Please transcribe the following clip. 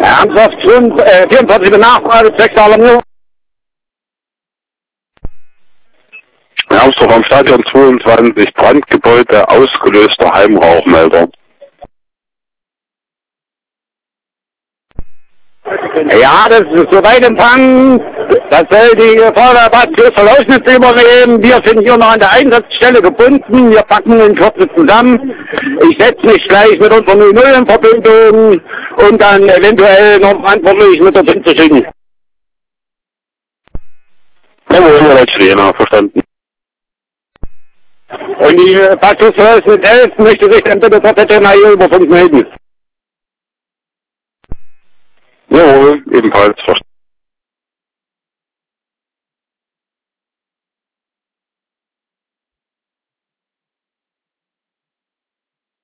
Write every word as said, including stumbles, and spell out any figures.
Ernsthaft, äh, vierundvierzig Nachfrage, sechs Alarmierung. Hermsdorf am Stadion zweiundzwanzig, Brandgebäude, ausgelöster Heimrauchmelder. Ja, das ist soweit empfangen. Das soll die Feuerwehr für Lausnitz übernehmen. Wir sind hier noch an der Einsatzstelle gebunden. Wir packen in Kürze zusammen. Ich setze mich gleich mit unserer null null in Verbindung und dann eventuell noch verantwortlich mit dorthin zu schicken. Jawohl, als Trainer, verstanden. Und die Passus mit elf möchte sich dann bitte per hier über Funk melden. Jawohl, ebenfalls verstanden.